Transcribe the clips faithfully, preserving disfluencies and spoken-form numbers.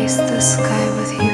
embrace the sky with you.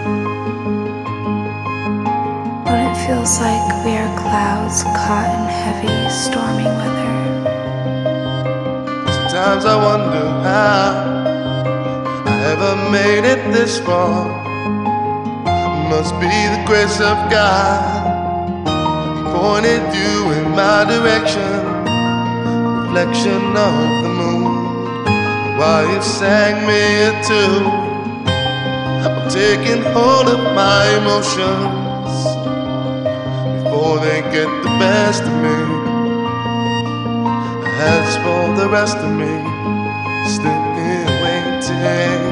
When it feels like we are clouds caught in heavy, stormy weather. Sometimes I wonder how I ever made it this far. Must be the grace of God. He pointed you in my direction, reflection of the moon. While you sang me a tune, I'm taking hold of my emotions before they get the best of me. As for the rest of me, still here waiting.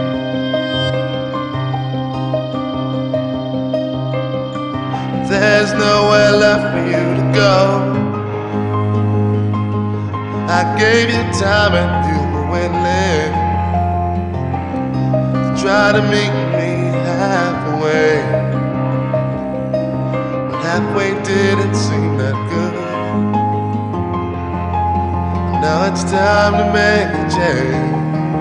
There's nowhere left for you to go. I gave you time and you were willing to try to meet me halfway, but halfway didn't seem that good. Now it's time to make a change.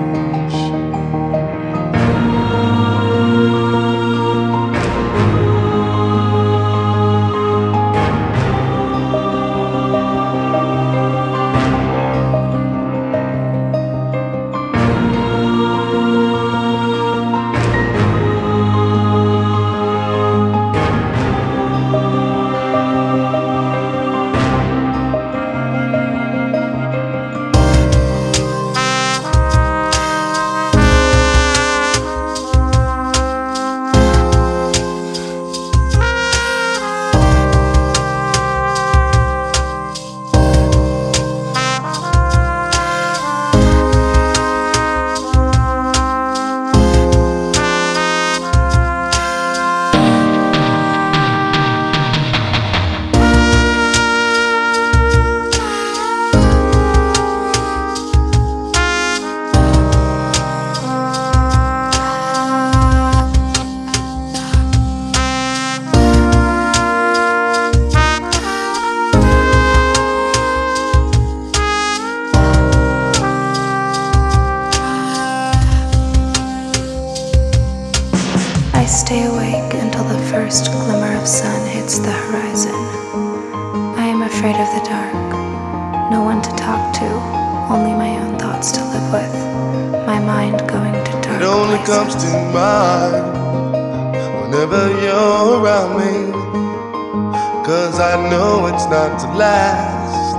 I stay awake until the first glimmer of sun hits the horizon. I am afraid of the dark. No one to talk to, only my own thoughts to live with. My mind going to dark It only places. comes to mind whenever you're around me, 'cause I know it's not to last.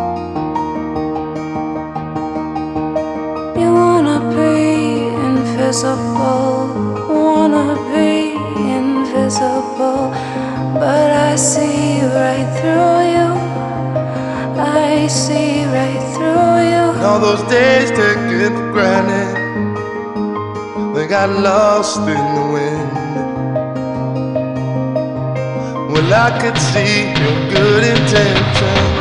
You wanna be invisible, wanna be invisible, but I see right through you. I see right through you. All those days taken for granted, they got lost in the wind. Well, I could see your good intentions,